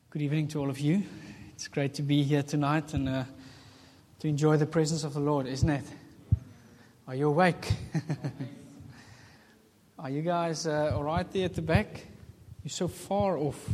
Good evening to all of you. It's great to be here tonight and to enjoy the presence of the Lord, isn't it? Are you awake? Are you guys all right there at the back? You're so far off.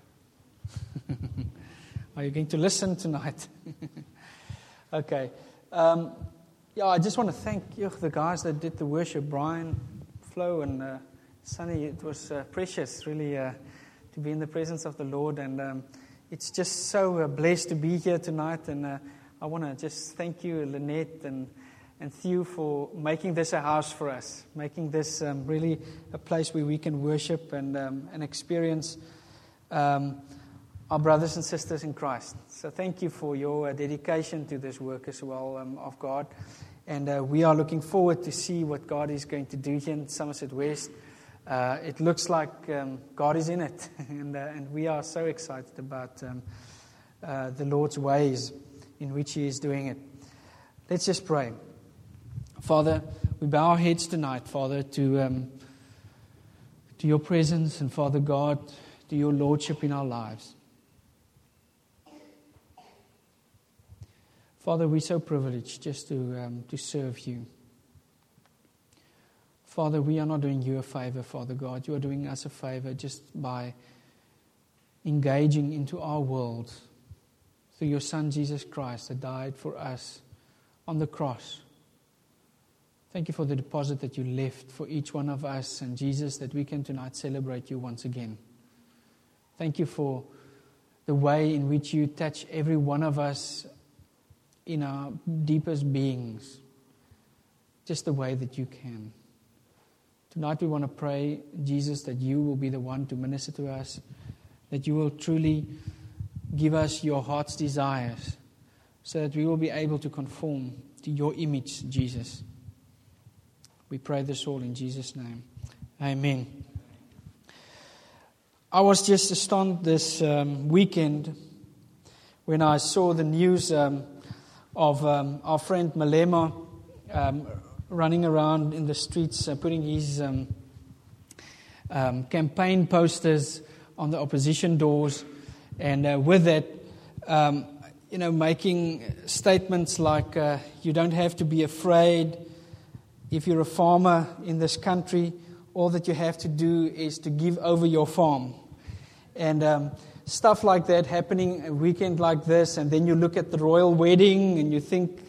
Are you going to listen tonight? Okay. I just want to thank the guys that did the worship, Brian, Flo, and Sunny. It was precious, really, to be in the presence of the Lord, and it's just so blessed to be here tonight. And I want to just thank you, Lynette and Theo, for making this a house for us, making this really a place where we can worship and experience our brothers and sisters in Christ. So thank you for your dedication to this work as well of God. And we are looking forward to see what God is going to do here in Somerset West. It looks like God is in it, and we are so excited about the Lord's ways in which He is doing it. Let's just pray. Father, we bow our heads tonight, Father, to your presence, and Father God, to your Lordship in our lives. Father, we're so privileged just to serve you. Father, we are not doing you a favor, Father God. You are doing us a favor just by engaging into our world through your Son, Jesus Christ, that died for us on the cross. Thank you for the deposit that you left for each one of us, and Jesus, that we can tonight celebrate you once again. Thank you for the way in which you touch every one of us in our deepest beings, just the way that you can. Tonight we want to pray, Jesus, that you will be the one to minister to us, that you will truly give us your heart's desires, so that we will be able to conform to your image, Jesus. We pray this all in Jesus' name. Amen. I was just stunned this weekend when I saw the news of our friend Malema running around in the streets, putting his campaign posters on the opposition doors, and with that, making statements like, you don't have to be afraid. If you're a farmer in this country, all that you have to do is to give over your farm. And stuff like that happening a weekend like this, and then you look at the royal wedding and you think,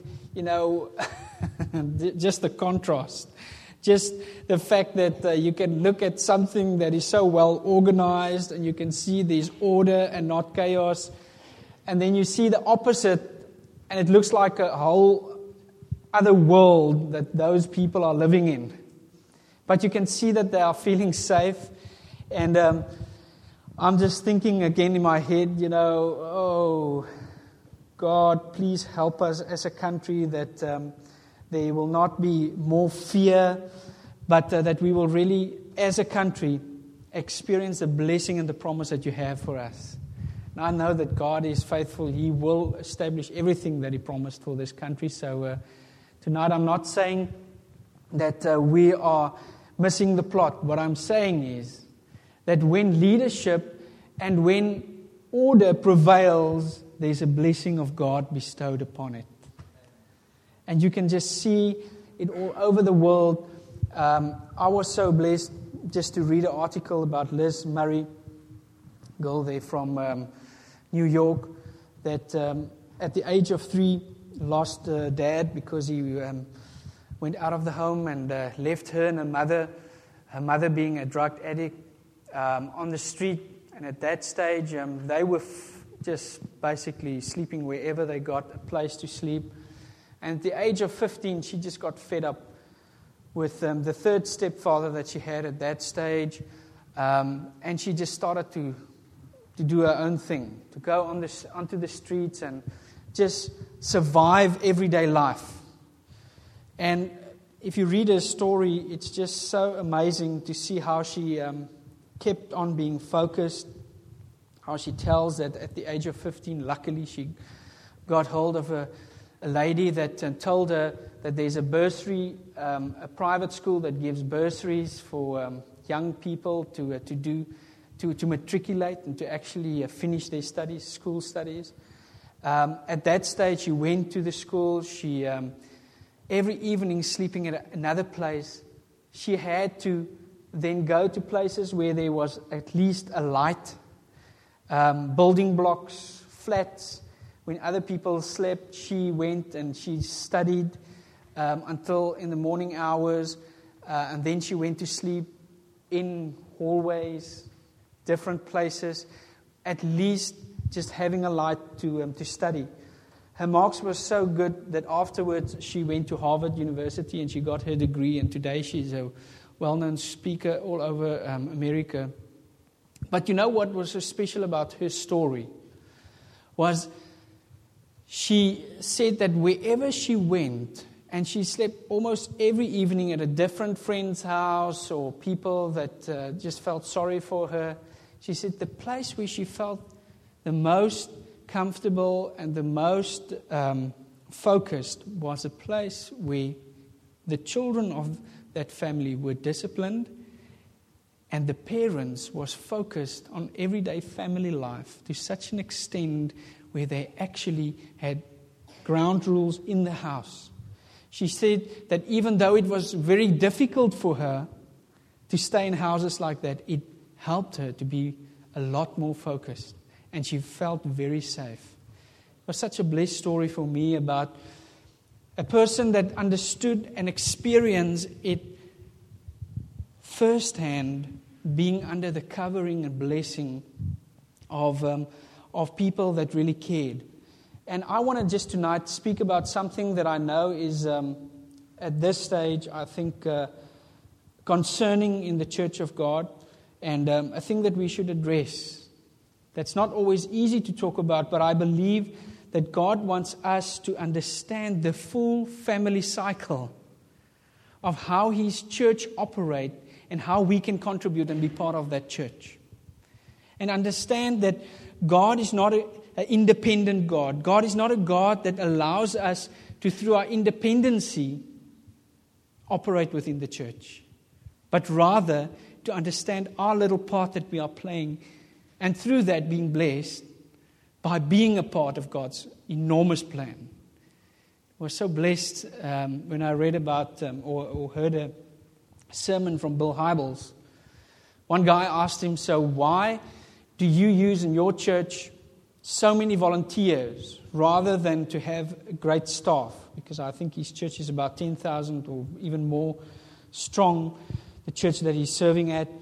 just the contrast. Just the fact that you can look at something that is so well organized and you can see there's order and not chaos. And then you see the opposite and it looks like a whole other world that those people are living in. But you can see that they are feeling safe. And I'm just thinking again in my head, oh, God, please help us as a country that there will not be more fear, but that we will really, as a country, experience the blessing and the promise that you have for us. Now, I know that God is faithful. He will establish everything that He promised for this country. So tonight I'm not saying that we are missing the plot. What I'm saying is that when leadership and when order prevails, there's a blessing of God bestowed upon it. And you can just see it all over the world. I was so blessed just to read an article about Liz Murray, girl there from New York, that at the age of 3 lost dad because he went out of the home and left her and her mother being a drug addict on the street. And at that stage, they were just basically sleeping wherever they got a place to sleep. And at the age of 15, she just got fed up with the third stepfather that she had at that stage. And she just started to do her own thing, to go onto the streets and just survive everyday life. And if you read her story, it's just so amazing to see how she kept on being focused, how she tells that at the age of 15, luckily she got hold of a lady that told her that there's a bursary, a private school that gives bursaries for young people to to matriculate and to actually finish their studies, school studies. At that stage, she went to the school. She every evening sleeping at another place. She had to then go to places where there was at least a light, building blocks, flats. When other people slept, she went and she studied until in the morning hours, and then she went to sleep in hallways, different places, at least just having a light to study. Her marks were so good that afterwards she went to Harvard University and she got her degree, and today she's a well-known speaker all over America. But you know what was so special about her story was she said that wherever she went, and she slept almost every evening at a different friend's house or people that just felt sorry for her. She said the place where she felt the most comfortable and the most focused was a place where the children of that family were disciplined and the parents was focused on everyday family life to such an extent where they actually had ground rules in the house. She said that even though it was very difficult for her to stay in houses like that, it helped her to be a lot more focused, and she felt very safe. It was such a blessed story for me about a person that understood and experienced it firsthand, being under the covering and blessing of people that really cared. And I want to just tonight speak about something that I know is, at this stage, I think, concerning in the Church of God, and a thing that we should address. That's not always easy to talk about, but I believe that God wants us to understand the full family cycle of how His church operates and how we can contribute and be part of that church. And understand that God is not an independent God. God is not a God that allows us to, through our independency, operate within the church, but rather to understand our little part that we are playing, and through that being blessed by being a part of God's enormous plan. I was so blessed when I read about or heard a sermon from Bill Hybels. One guy asked him, so why do you use in your church so many volunteers rather than to have a great staff? Because I think his church is about 10,000 or even more strong, the church that he's serving at.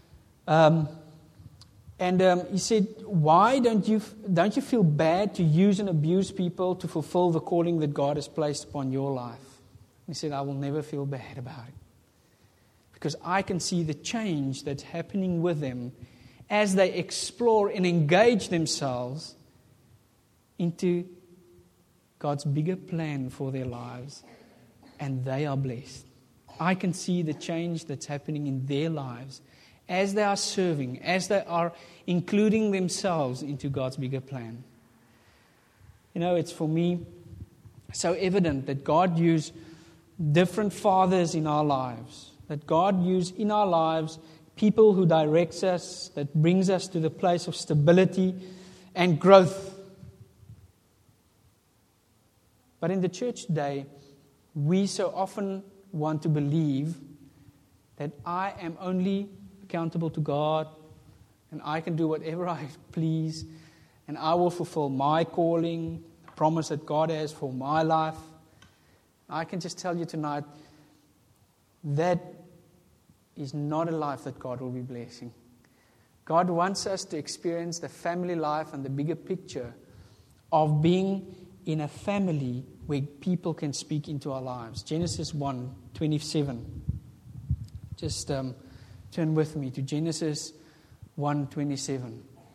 He said, why don't you feel bad to use and abuse people to fulfill the calling that God has placed upon your life? He said, I will never feel bad about it, because I can see the change that's happening with them as they explore and engage themselves into God's bigger plan for their lives, and they are blessed. I can see the change that's happening in their lives as they are serving, as they are including themselves into God's bigger plan. You know, it's for me so evident that God used different fathers in our lives, that God used in our lives people who directs us, that brings us to the place of stability and growth. But in the church today, we so often want to believe that I am only accountable to God and I can do whatever I please and I will fulfill my calling, the promise that God has for my life. I can just tell you tonight that is not a life that God will be blessing. God wants us to experience the family life and the bigger picture of being in a family where people can speak into our lives. Genesis 1:27. Just turn with me to Genesis 1:27.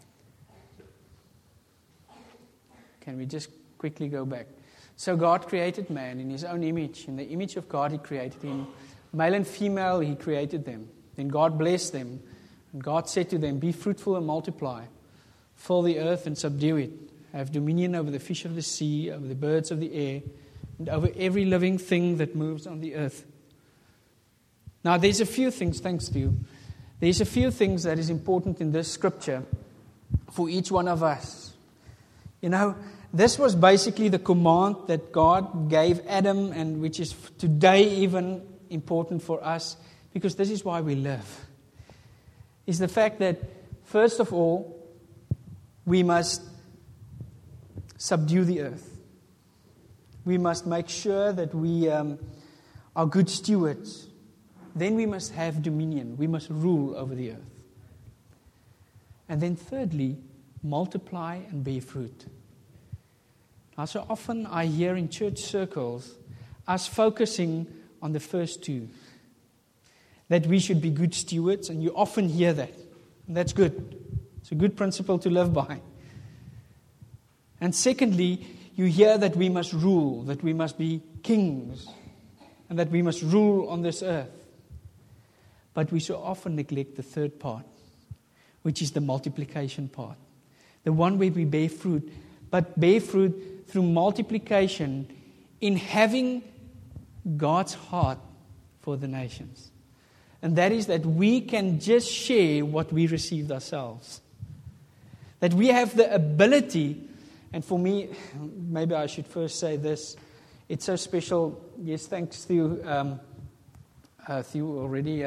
Can we just quickly go back? So God created man in His own image. In the image of God He created him. Male and female He created them. Then God blessed them. And God said to them, be fruitful and multiply. Fill the earth and subdue it. Have dominion over the fish of the sea, over the birds of the air, and over every living thing that moves on the earth. Now there's a few things, thanks to you. There's a few things that is important in this scripture for each one of us. You know, this was basically the command that God gave Adam, and which is today even important for us, because this is why we live. Is the fact that, first of all, we must subdue the earth. We must make sure that we are good stewards. Then we must have dominion. We must rule over the earth. And then thirdly, multiply and bear fruit. Now, so often I hear in church circles us focusing on the first two. That we should be good stewards, and you often hear that. And that's good. It's a good principle to live by. And secondly, you hear that we must rule, that we must be kings, and that we must rule on this earth. But we so often neglect the third part, which is the multiplication part. The one where we bear fruit, but bear fruit through multiplication in having God's heart for the nations. And that is that we can just share what we received ourselves. That we have the ability, and for me, maybe I should first say this, it's so special. Yes, thanks Theo. Theo already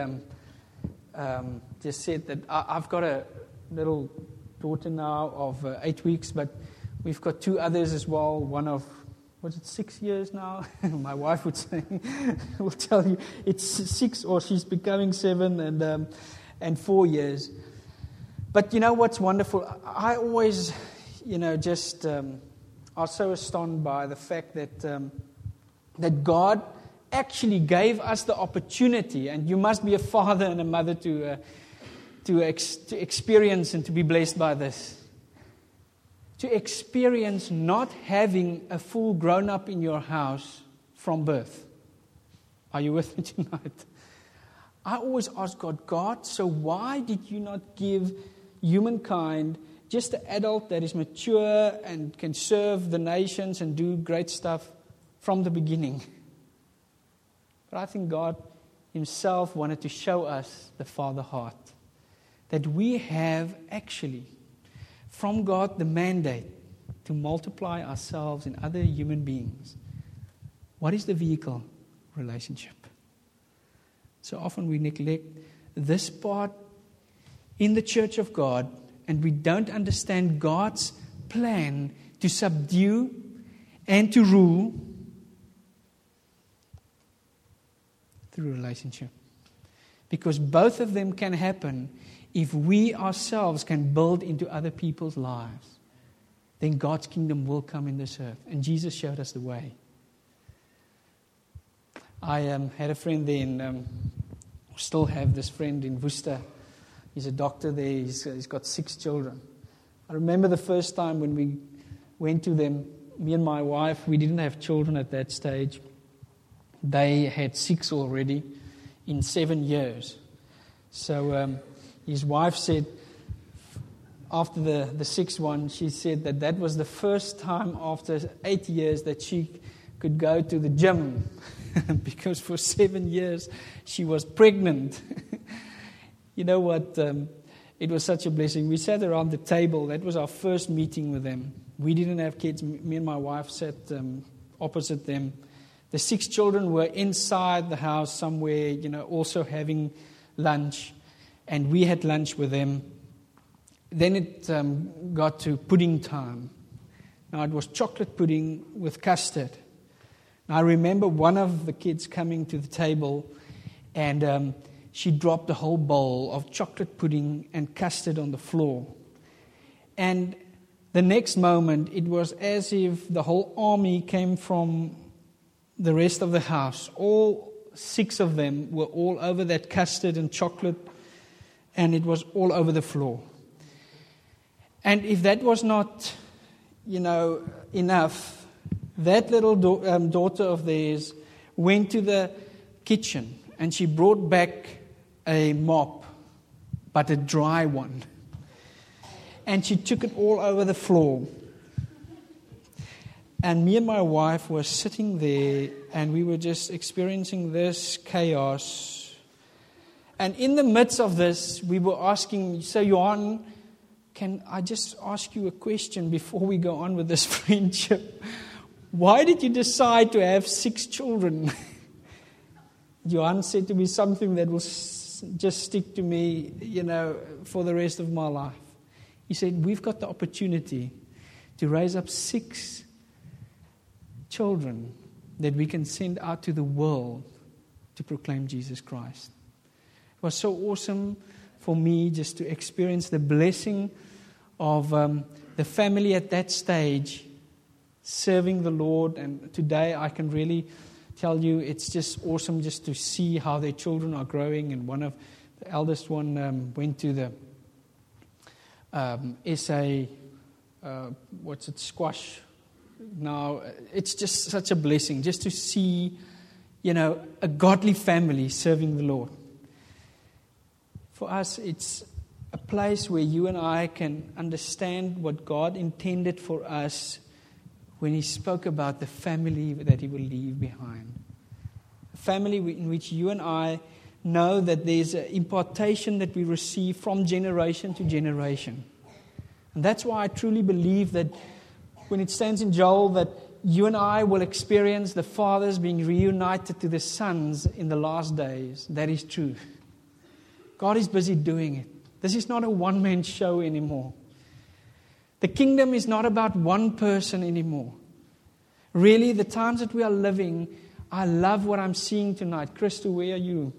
just said that I've got a little daughter now of 8 weeks, but we've got two others as well. One of, 6 years now? My wife would say, will tell you it's 6, or she's becoming 7 and 4 years. But you know what's wonderful? I always, just are so astonished by the fact that that God actually gave us the opportunity, and you must be a father and a mother to experience and to be blessed by this. To experience not having a full grown-up in your house from birth. Are you with me tonight? I always ask God, so why did you not give humankind just an adult that is mature and can serve the nations and do great stuff from the beginning? But I think God Himself wanted to show us the Father heart. That we have actually, from God, the mandate to multiply ourselves in other human beings. What is the vehicle? Relationship. So often we neglect this part in the church of God, and we don't understand God's plan to subdue and to rule through relationship. Because both of them can happen if we ourselves can build into other people's lives. Then God's kingdom will come in this earth. And Jesus showed us the way. I had a friend there still have this friend in Worcester. He's a doctor there. He's got 6 children. I remember the first time when we went to them, me and my wife, we didn't have children at that stage. They had 6 already in 7 years. So his wife said, after the 6th one, she said that was the first time after 8 years that she could go to the gym. Because for 7 years she was pregnant. You know what? It was such a blessing. We sat around the table. That was our first meeting with them. We didn't have kids. Me and my wife sat opposite them. The 6 children were inside the house somewhere, also having lunch. And we had lunch with them. Then it got to pudding time. Now it was chocolate pudding with custard. Now I remember one of the kids coming to the table, and she dropped a whole bowl of chocolate pudding and custard on the floor. And the next moment, it was as if the whole army came from the rest of the house. All 6 of them were all over that custard and chocolate, and it was all over the floor. And if that was not, enough, that little daughter of theirs went to the kitchen and she brought back a mop, but a dry one. And she took it all over the floor. And me and my wife were sitting there and we were just experiencing this chaos. And in the midst of this, we were asking, so Johan, can I just ask you a question before we go on with this friendship? Why did you decide to have 6 children? Johan said to me something that will just stick to me, for the rest of my life. He said, we've got the opportunity to raise up 6 children that we can send out to the world to proclaim Jesus Christ. It was so awesome for me just to experience the blessing of the family at that stage serving the Lord. And today I can really tell you it's just awesome just to see how their children are growing. And one of the eldest one went to the squash. Now, it's just such a blessing just to see, a godly family serving the Lord. For us, it's a place where you and I can understand what God intended for us when He spoke about the family that He will leave behind. A family in which you and I know that there's an impartation that we receive from generation to generation. And that's why I truly believe that when it stands in Joel that you and I will experience the fathers being reunited to the sons in the last days. That is true. God is busy doing it. This is not a one-man show anymore. The kingdom is not about one person anymore. Really, the times that we are living, I love what I'm seeing tonight. Crystal, where are you?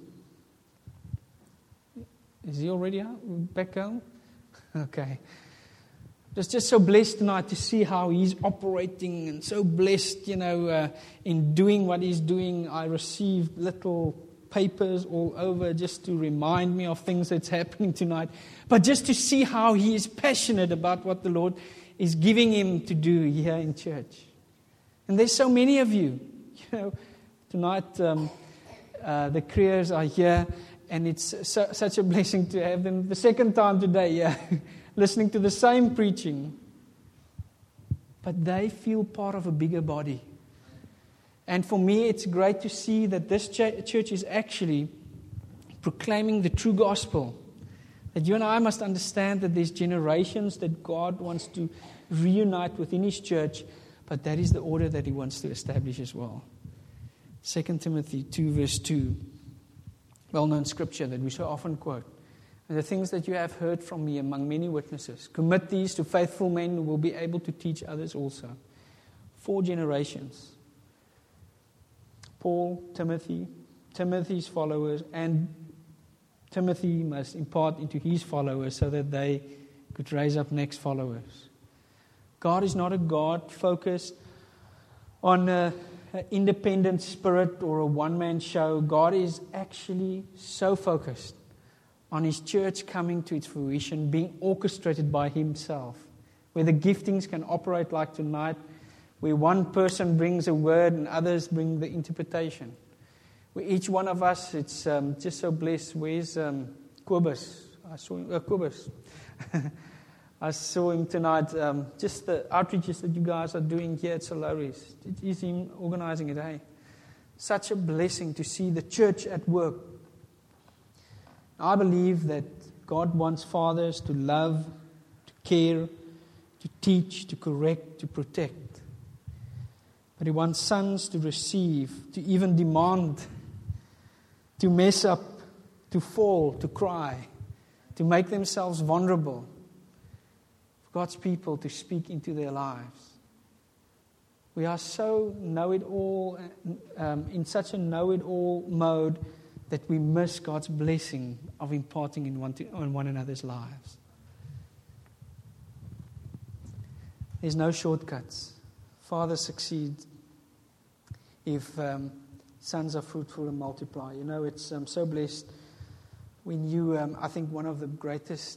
Is he already out? Back home? Okay. Just so blessed tonight to see how He's operating, and so blessed, in doing what He's doing. I received little papers all over just to remind me of things that's happening tonight. But just to see how He is passionate about what the Lord is giving Him to do here in church. And there's so many of you. Tonight the Creers are here, and it's such a blessing to have them the second time today, listening to the same preaching. But they feel part of a bigger body. And for me, it's great to see that this church is actually proclaiming the true gospel. That you and I must understand that there's generations that God wants to reunite within His church, but that is the order that He wants to establish as well. 2 Timothy 2 verse 2, well-known scripture that we so often quote. And the things that you have heard from me among many witnesses, commit these to faithful men who will be able to teach others also. 4 generations. Paul, Timothy, Timothy's followers, and Timothy must impart into his followers so that they could raise up next followers. God is not a God focused on an independent spirit or a one-man show. God is actually so focused on His church coming to its fruition, being orchestrated by Himself, where the giftings can operate like tonight, where one person brings a word and others bring the interpretation. Where each one of us, it's just so blessed. Where's Kobus? I saw him, Kobus. I saw him tonight. Just the outreaches that you guys are doing here at Solaris. It is him organizing it, hey? Such a blessing to see the church at work. I believe that God wants fathers to love, to care, to teach, to correct, to protect. But He wants sons to receive, to even demand, to mess up, to fall, to cry, to make themselves vulnerable. For God's people to speak into their lives. We are so know-it-all, in such a know-it-all mode that we miss God's blessing of imparting on one another's lives. There's no shortcuts. Fathers succeed if sons are fruitful and multiply. It's so blessed when you, I think one of the greatest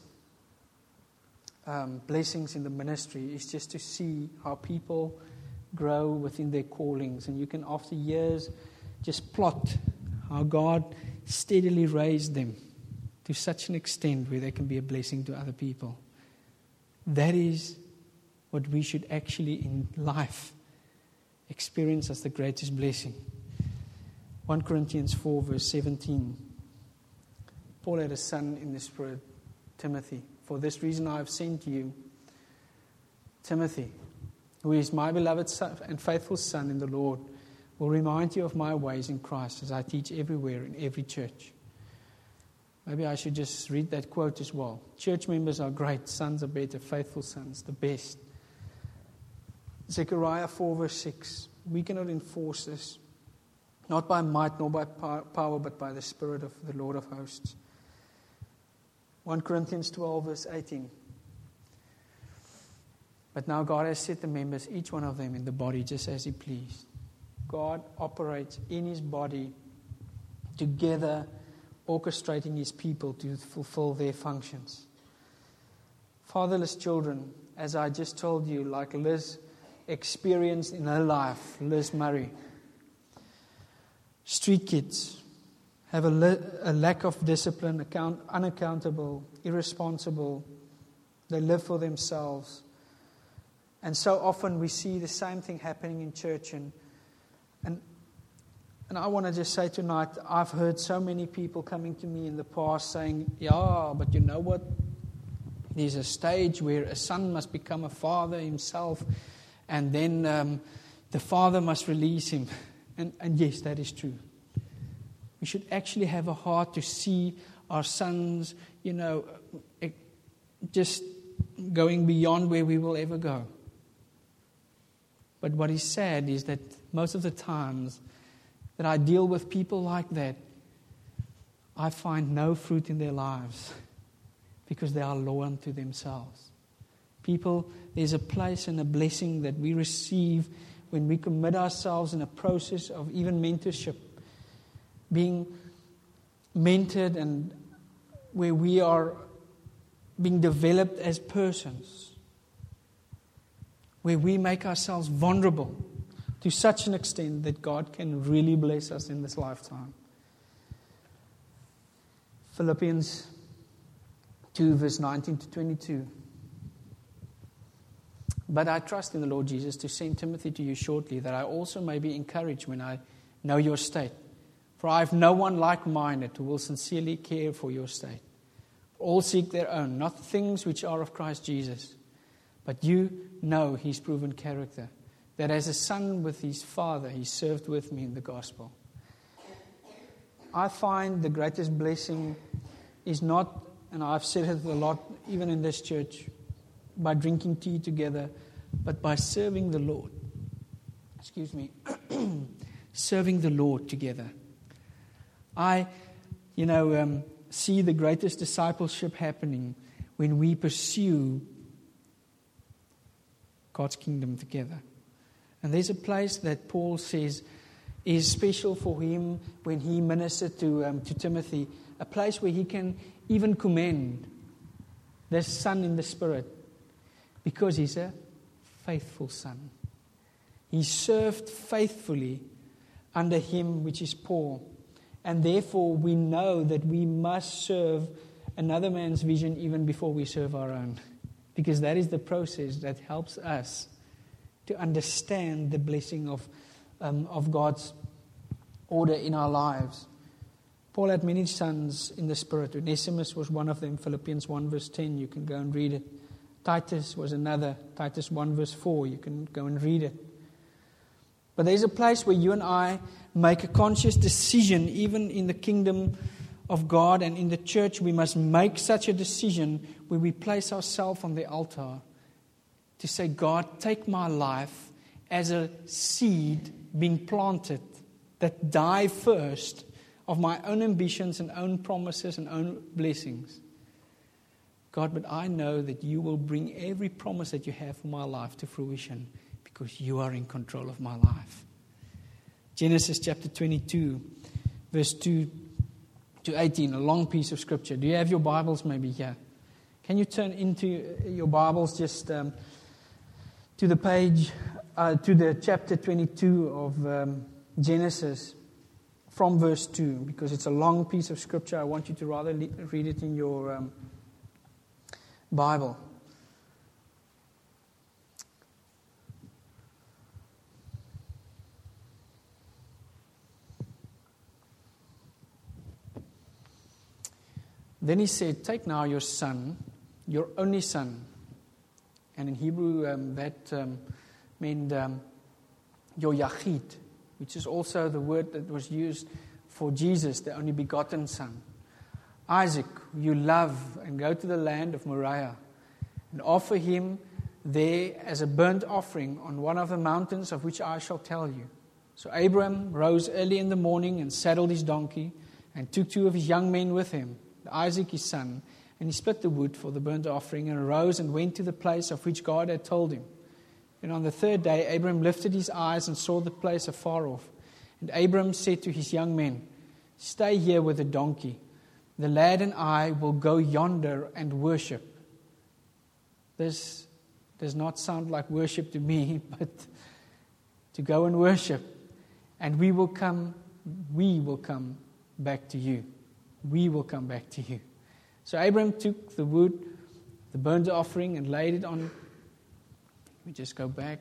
blessings in the ministry is just to see how people grow within their callings. And you can, after years, just plot how God steadily raised them to such an extent where they can be a blessing to other people. That is what we should actually in life experience as the greatest blessing. 1 Corinthians 4 verse 17. Paul had a son in the Spirit, Timothy. For this reason I have sent you, Timothy, who is my beloved son and faithful son in the Lord, will remind you of my ways in Christ as I teach everywhere in every church. Maybe I should just read that quote as well. Church members are great, sons are better, faithful sons, the best. Zechariah 4 verse 6. We cannot enforce this, not by might nor by power, but by the Spirit of the Lord of hosts. 1 Corinthians 12 verse 18. But now God has set the members, each one of them, in the body just as He pleased. God operates in His body together, orchestrating His people to fulfill their functions. Fatherless children, as I just told you, like Liz experienced in her life, Liz Murray. Street kids have a lack of discipline, unaccountable, irresponsible. They live for themselves. And so often we see the same thing happening in church. And I want to just say tonight, I've heard so many people coming to me in the past saying, yeah, but you know what? There's a stage where a son must become a father himself, and then the father must release him. And yes, that is true. We should actually have a heart to see our sons, just going beyond where we will ever go. But what is sad is that most of the times that I deal with people like that, I find no fruit in their lives because they are low unto themselves. People, there's a place and a blessing that we receive when we commit ourselves in a process of even mentorship, being mentored, and where we are being developed as persons, where we make ourselves vulnerable to such an extent that God can really bless us in this lifetime. Philippians 2 verse 19 to 22. But I trust in the Lord Jesus to send Timothy to you shortly, that I also may be encouraged when I know your state. For I have no one like-minded who will sincerely care for your state. All seek their own, not things which are of Christ Jesus. But you know His proven character, that as a son with his father, He served with me in the gospel. I find the greatest blessing is not, and I've said it a lot, even in this church, by drinking tea together, but by serving the Lord. Serving the Lord together. I, see the greatest discipleship happening when we pursue God's kingdom together. And there's a place that Paul says is special for him when he ministered to Timothy, a place where he can even commend this son in the Spirit, because he's a faithful son. He served faithfully under him, which is Paul. And therefore we know that we must serve another man's vision even before we serve our own. Because that is the process that helps us to understand the blessing of God's order in our lives. Paul had many sons in the Spirit. Onesimus was one of them. Philippians 1 verse 10, you can go and read it. Titus was another. Titus 1 verse 4, you can go and read it. But there's a place where you and I make a conscious decision, even in the kingdom of God and in the church. We must make such a decision where we place ourselves on the altar to say, God, take my life as a seed being planted that die first of my own ambitions and own promises and own blessings. God, but I know that you will bring every promise that you have for my life to fruition because you are in control of my life. Genesis chapter 22, verse 2 to 18, a long piece of scripture. Do you have your Bibles maybe here? Can you turn into your Bibles just to the page, to the chapter 22 of Genesis from verse 2, because it's a long piece of scripture. I want you to rather read it in your Bible. Then he said, take now your son, your only son. And in Hebrew, that meant your Yachid, which is also the word that was used for Jesus, the only begotten son. Isaac, you love, and go to the land of Moriah and offer him there as a burnt offering on one of the mountains of which I shall tell you. So Abram rose early in the morning and saddled his donkey and took 2 of his young men with him, Isaac his son, and he split the wood for the burnt offering and arose and went to the place of which God had told him. And on the 3rd day Abram lifted his eyes and saw the place afar off. And Abram said to his young men, stay here with the donkey. The lad and I will go yonder and worship. This does not sound like worship to me, but to go and worship. And we will come back to you. We will come back to you. So Abram took the wood, the burnt offering, and laid it on. Let me just go back.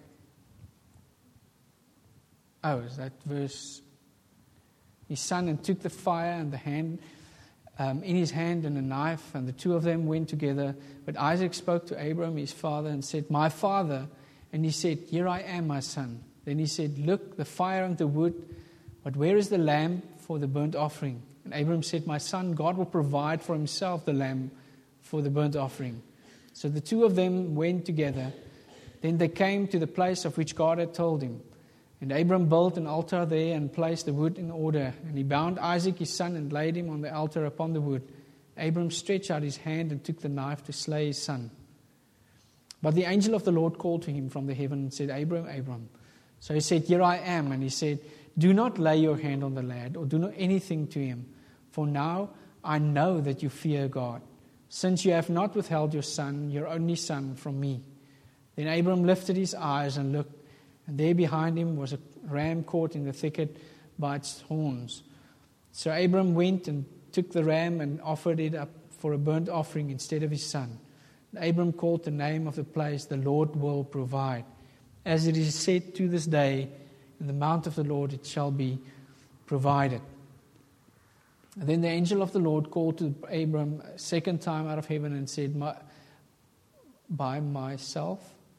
Oh, is that verse? His son, and took the fire and the hand in his hand and a knife, and the 2 of them went together. But Isaac spoke to Abram, his father, and said, my father. And he said, here I am, my son. Then he said, look, the fire and the wood, but where is the lamb for the burnt offering? And Abram said, my son, God will provide for himself the lamb for the burnt offering. So the 2 of them went together. Then they came to the place of which God had told him. And Abram built an altar there and placed the wood in order. And he bound Isaac his son and laid him on the altar upon the wood. Abram stretched out his hand and took the knife to slay his son. But the angel of the Lord called to him from the heaven and said, Abram, Abram. So he said, here I am. And he said, do not lay your hand on the lad or do not anything to him. For now I know that you fear God, since you have not withheld your son, your only son, from me. Then Abram lifted his eyes and looked, and there behind him was a ram caught in the thicket by its horns. So Abram went and took the ram and offered it up for a burnt offering instead of his son. And Abram called the name of the place, the Lord will provide. As it is said to this day, in the mount of the Lord it shall be provided. And then the angel of the Lord called to Abram a second time out of heaven and said, by myself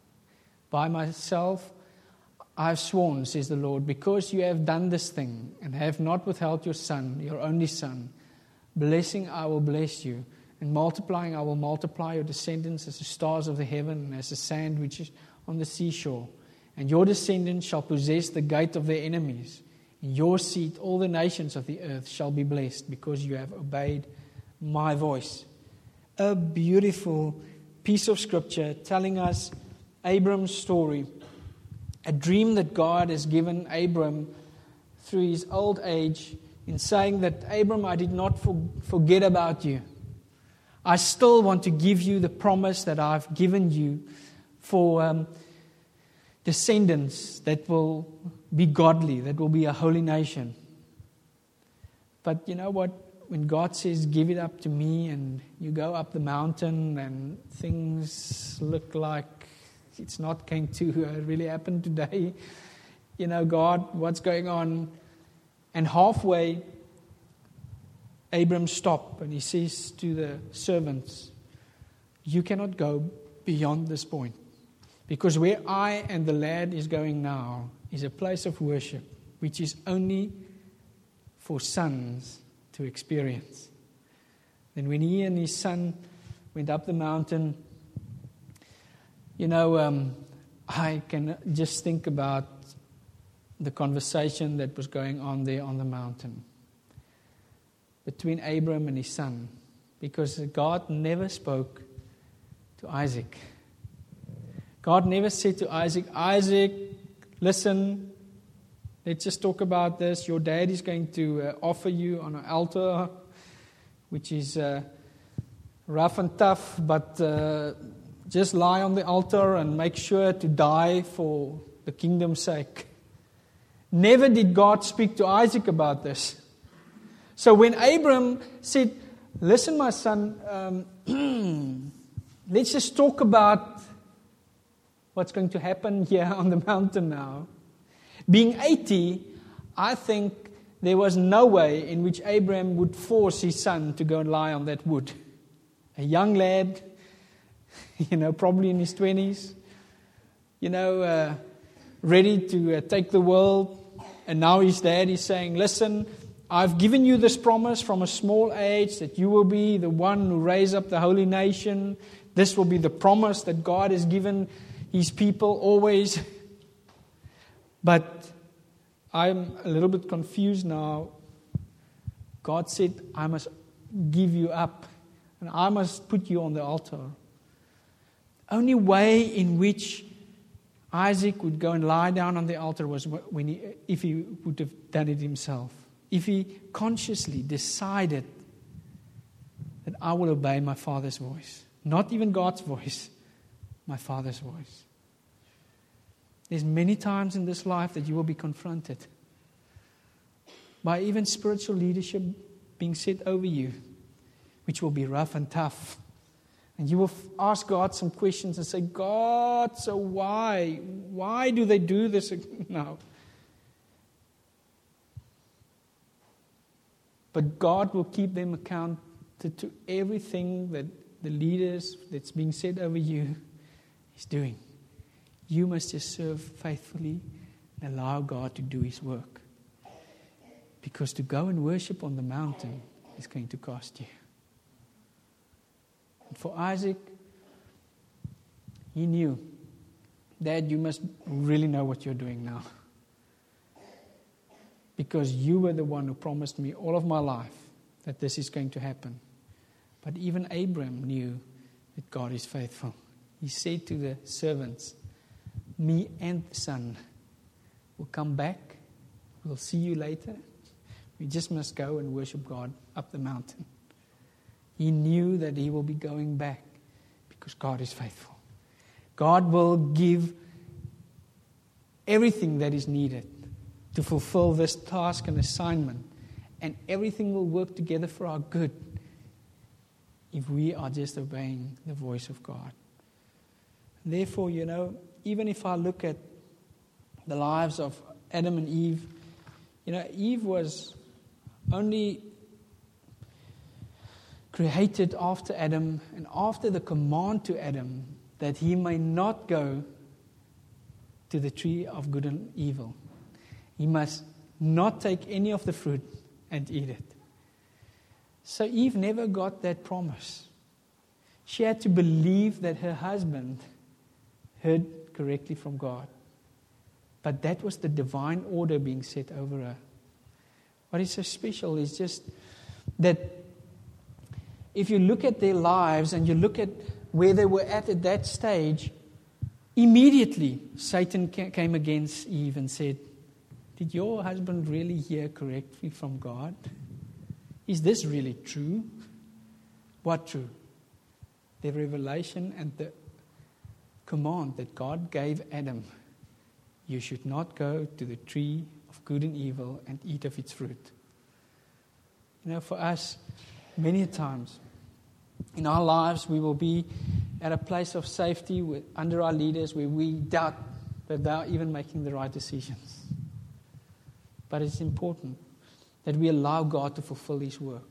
I have sworn, says the Lord, because you have done this thing and have not withheld your son, your only son, blessing I will bless you, and multiplying I will multiply your descendants as the stars of the heaven and as the sand which is on the seashore. And your descendants shall possess the gate of their enemies. In your seed all the nations of the earth shall be blessed, because you have obeyed my voice. A beautiful piece of scripture telling us Abram's story. A dream that God has given Abram through his old age, in saying that, Abram, I did not forget about you. I still want to give you the promise that I've given you for descendants that will be godly, that will be a holy nation. But you know what? When God says, give it up to me, and you go up the mountain and things look like it's not going to really happen today. You know, God, what's going on? And halfway, Abram stopped and he says to the servants, you cannot go beyond this point. Because where I and the lad is going now is a place of worship, which is only for sons to experience. Then when he and his son went up the mountain, you know, I can just think about the conversation that was going on there on the mountain between Abram and his son, because God never spoke to Isaac. God never said to Isaac, Isaac, listen, let's just talk about this. Your dad is going to offer you on an altar, which is rough and tough, but just lie on the altar and make sure to die for the kingdom's sake. Never did God speak to Isaac about this. So when Abram said, listen, my son, let's just talk about what's going to happen here on the mountain now. Being 80, I think there was no way in which Abraham would force his son to go and lie on that wood. A young lad, probably in his 20s, ready to take the world. And now his dad is saying, listen, I've given you this promise from a small age that you will be the one who raise up the holy nation. This will be the promise that God has given His people always. But I'm a little bit confused now. God said, I must give you up. And I must put you on the altar. Only way in which Isaac would go and lie down on the altar was if he would have done it himself. If he consciously decided that I will obey my Father's voice. Not even God's voice, my Father's voice. There's many times in this life that you will be confronted by even spiritual leadership being set over you, which will be rough and tough. And you will ask God some questions and say, God, so why? Why do they do this now? But God will keep them accounted to everything that the leaders that's being said over you is doing. You must just serve faithfully and allow God to do His work. Because to go and worship on the mountain is going to cost you. And for Isaac, he knew, Dad, you must really know what you're doing now. Because you were the one who promised me all of my life that this is going to happen. But even Abraham knew that God is faithful. He said to the servants, me and the son will come back. We'll see you later. We just must go and worship God up the mountain. He knew that he will be going back because God is faithful. God will give everything that is needed to fulfill this task and assignment. And everything will work together for our good if we are just obeying the voice of God. Therefore, even if I look at the lives of Adam and Eve, Eve was only created after Adam and after the command to Adam that he may not go to the tree of good and evil. He must not take any of the fruit and eat it. So Eve never got that promise. She had to believe that her husband heard correctly from God. But that was the divine order being set over her. What is so special is just that if you look at their lives and you look at where they were at that stage, immediately Satan came against Eve and said, did your husband really hear correctly from God? Is this really true? What true? The revelation and the command that God gave Adam. You should not go to the tree of good and evil and eat of its fruit. For us, many times in our lives, we will be at a place of safety under our leaders where we doubt that they are even making the right decisions. But it's important that we allow God to fulfill His work.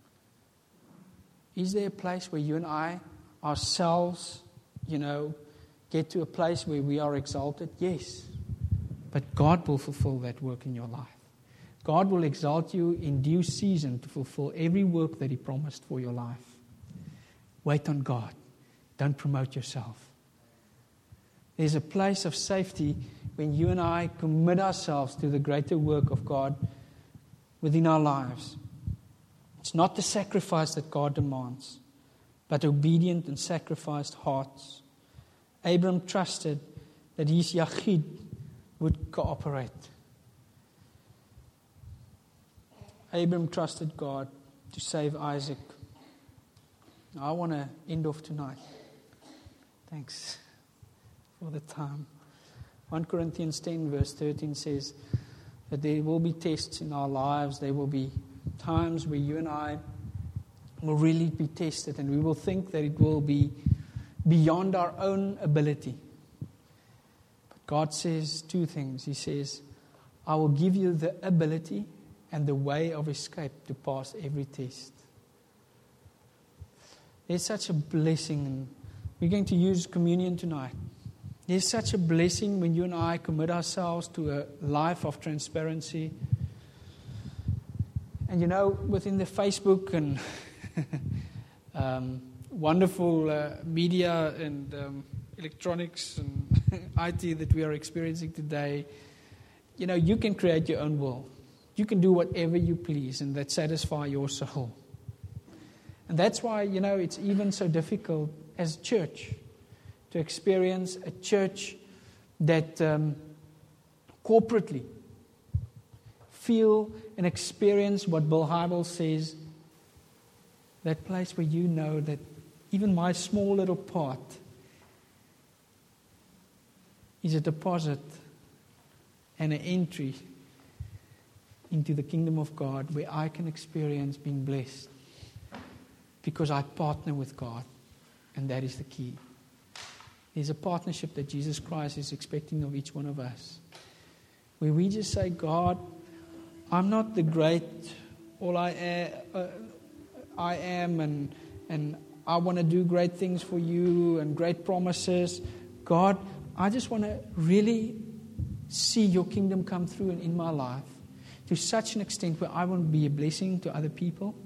Is there a place where you and I ourselves, get to a place where we are exalted? Yes. But God will fulfill that work in your life. God will exalt you in due season to fulfill every work that He promised for your life. Wait on God. Don't promote yourself. There's a place of safety when you and I commit ourselves to the greater work of God within our lives. It's not the sacrifice that God demands, but obedient and sacrificed hearts. Abram trusted that his Yachid would cooperate. Abram trusted God to save Isaac. Now, I want to end off tonight. Thanks for the time. 1 Corinthians 10 verse 13 says that there will be tests in our lives. There will be times where you and I will really be tested and we will think that it will be beyond our own ability. But God says two things. He says, I will give you the ability and the way of escape to pass every test. There's such a blessing, and we're going to use communion tonight. There's such a blessing when you and I commit ourselves to a life of transparency. And you know, within the Facebook and wonderful media and electronics and IT that we are experiencing today, you know, you can create your own world. You can do whatever you please and that satisfy your soul. And that's why, you know, it's even so difficult as a church to experience a church that corporately feel and experience what Bill Hybels says, that place where you know that even my small little part is a deposit and an entry into the kingdom of God, where I can experience being blessed because I partner with God, and that is the key. There's a partnership that Jesus Christ is expecting of each one of us, where we just say, God, I'm not the great, all I am, and I want to do great things for you and great promises. God, I just want to really see your kingdom come through and in my life to such an extent where I want to be a blessing to other people.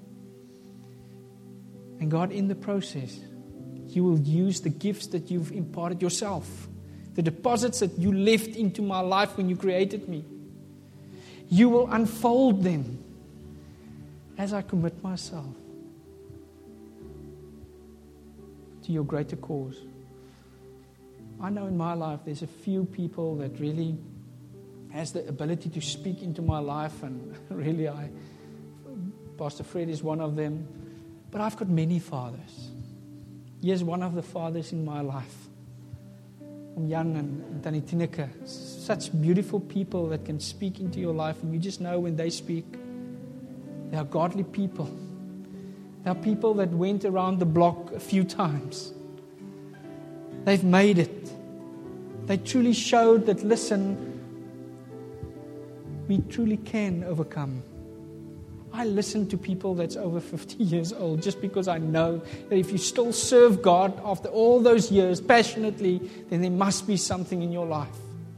And God, in the process, you will use the gifts that you've imparted yourself, the deposits that you left into my life when you created me. You will unfold them as I commit myself to your greater cause. I know in my life there's a few people that really has the ability to speak into my life, and really Pastor Fred is one of them. But I've got many fathers. He is one of the fathers in my life. Jan and Tannie Tineke, such beautiful people that can speak into your life, and you just know when they speak, they are godly people. They are people that went around the block a few times. They've made it. They truly showed that, listen, we truly can overcome. I listen to people that's over 50 years old just because I know that if you still serve God after all those years passionately, then there must be something in your life.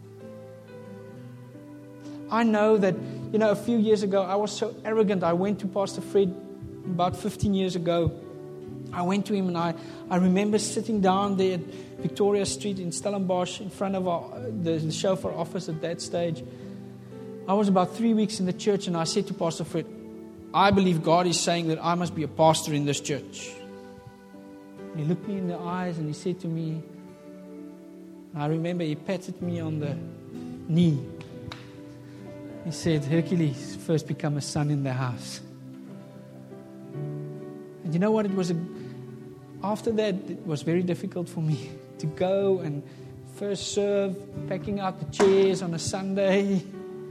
I know that, you know, a few years ago, I was so arrogant. I went to Pastor Fred about 15 years ago. I went to him, and I remember sitting down there at Victoria Street in Stellenbosch in front of the chauffeur office at that stage. I was about 3 weeks in the church, and I said to Pastor Fred, I believe God is saying that I must be a pastor in this church. And he looked me in the eyes and he said to me, I remember he patted me on the knee. He said, Hercules, first become a son in the house. And you know what? After that, it was very difficult for me to go and first serve, packing out the chairs on a Sunday.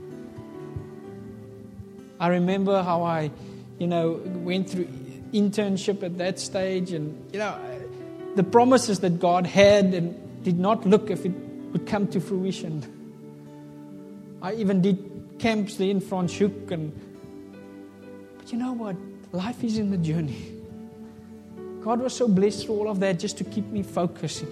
I remember how I, went through internship at that stage, and, the promises that God had and did not look if it would come to fruition. I even did camps there in Franschhoek, but you know what? Life is in the journey. God was so blessed through all of that just to keep me focusing.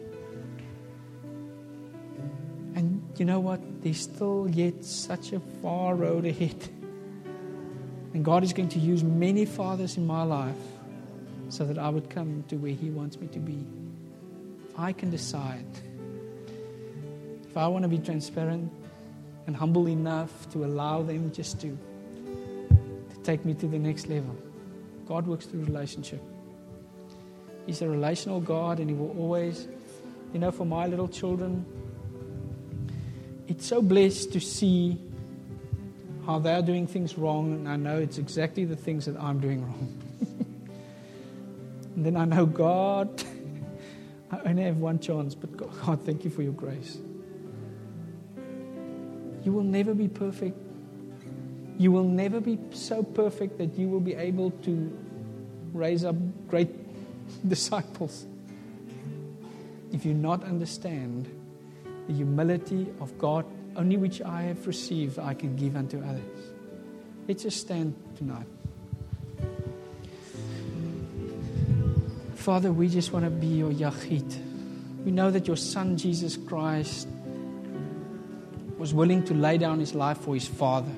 And you know what? There's still yet such a far road ahead. And God is going to use many fathers in my life so that I would come to where He wants me to be. If I can decide, if I want to be transparent and humble enough to allow them just to take me to the next level. God works through relationship. He's a relational God, and He will always, for my little children, it's so blessed to see how they're doing things wrong, and I know it's exactly the things that I'm doing wrong. And then I know, God, I only have one chance, but God, thank You for Your grace. You will never be perfect. You will never be so perfect that you will be able to raise up great disciples if you not understand the humility of God, only which I have received, I can give unto others. Let's just stand tonight. Father, we just want to be your Yachid. We know that your Son, Jesus Christ, was willing to lay down his life for his Father.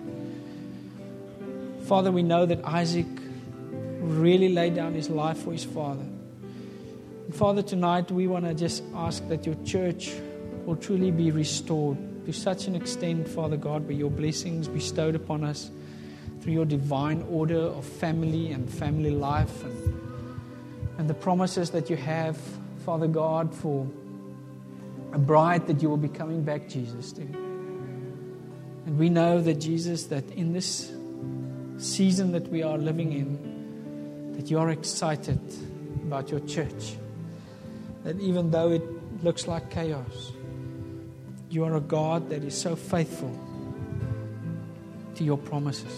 Father, we know that Isaac really laid down his life for his father. And Father, tonight we want to just ask that your church will truly be restored to such an extent, Father God, where your blessings bestowed upon us through your divine order of family and family life and the promises that you have, Father God, for a bride that you will be coming back, Jesus, to. And we know that, Jesus, that in this season that we are living in, that you are excited about your church. That even though it looks like chaos, you are a God that is so faithful to your promises.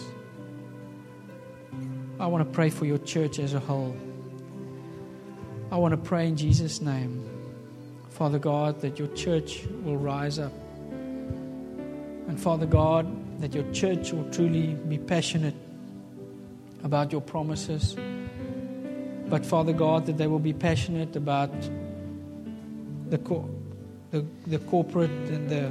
I want to pray for your church as a whole. I want to pray in Jesus' name, Father God, that your church will rise up. And Father God, that your church will truly be passionate about your promises. But Father God, that they will be passionate about the corporate and the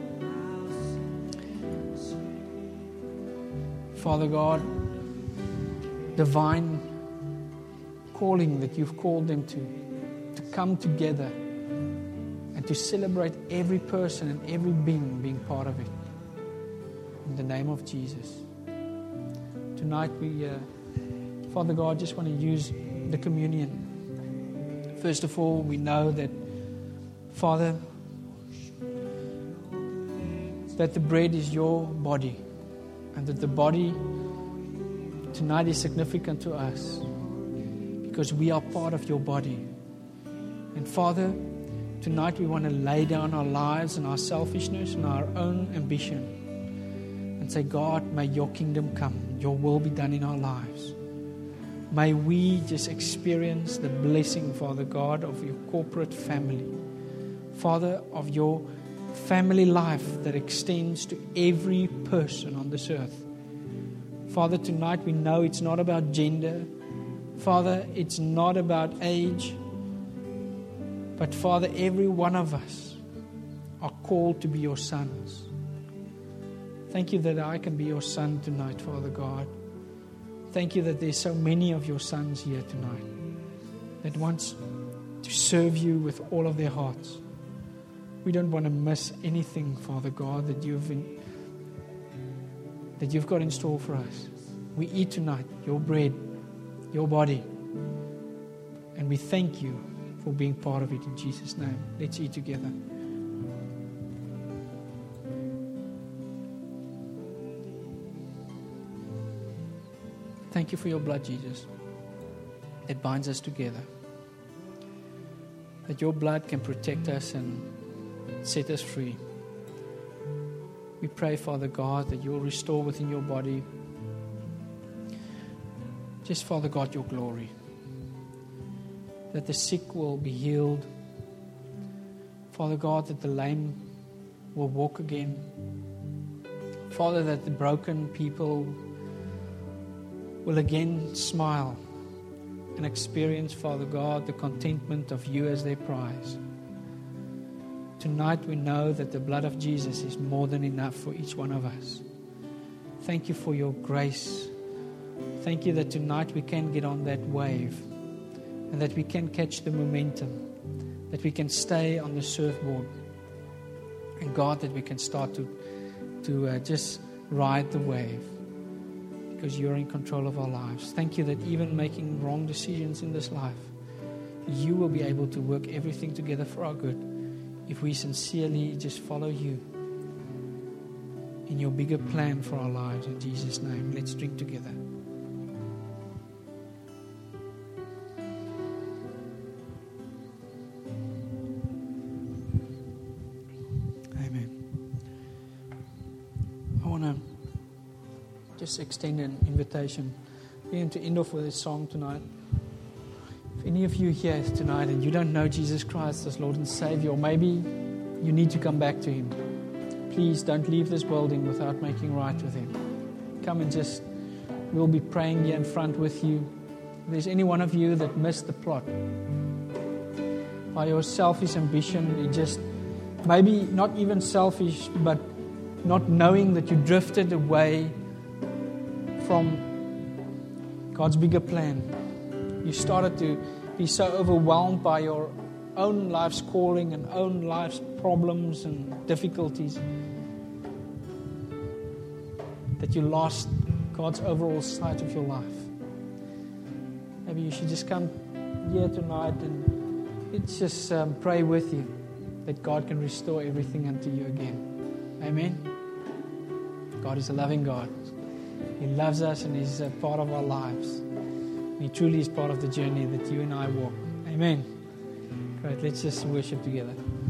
Father God, divine calling that you've called them to come together and to celebrate every person and every being part of it. In the name of Jesus. Tonight we, Father God, just want to use the communion. First of all, we know that, Father, that the bread is your body and that the body tonight is significant to us because we are part of your body. And Father, tonight we want to lay down our lives and our selfishness and our own ambition and say, God, may your kingdom come, your will be done in our lives. May we just experience the blessing, Father God, of your corporate family. Father, of your family life that extends to every person on this earth. Father, tonight we know it's not about gender. Father, it's not about age. But Father, every one of us are called to be your sons. Thank you that I can be your son tonight, Father God. Thank you that there's so many of your sons here tonight that wants to serve you with all of their hearts. We don't want to miss anything, Father God, that you've got in store for us. We eat tonight your bread, your body, and we thank you for being part of it in Jesus' name. Let's eat together. Thank you for your blood, Jesus. It binds us together. That your blood can protect us and set us free. We pray, Father God, that you will restore within your body, just, Father God, your glory. That the sick will be healed. Father God, that the lame will walk again. Father, that the broken people will again smile and experience, Father God, the contentment of you as their prize. Tonight we know that the blood of Jesus is more than enough for each one of us. Thank you for your grace. Thank you that tonight we can get on that wave and that we can catch the momentum, that we can stay on the surfboard. And God, that we can start to just ride the wave because you're in control of our lives. Thank you that even making wrong decisions in this life, you will be able to work everything together for our good if we sincerely just follow you in your bigger plan for our lives. In Jesus' name, let's drink together. Amen. I want to just extend an invitation. We're going to end off with a song tonight. If any of you here tonight and you don't know Jesus Christ as Lord and Savior, or maybe you need to come back to Him, please don't leave this building without making right with Him. come and we'll be praying here in front with you. If there's any one of you that missed the plot by your selfish ambition, you just, maybe not even selfish, but not knowing that you drifted away from God's bigger plan. You started to be so overwhelmed by your own life's calling and own life's problems and difficulties that you lost God's overall sight of your life. Maybe you should just come here tonight and let's just pray with you that God can restore everything unto you again. Amen. God is a loving God. He loves us and He's a part of our lives. And He truly is part of the journey that you and I walk. Amen. Great. Let's just worship together.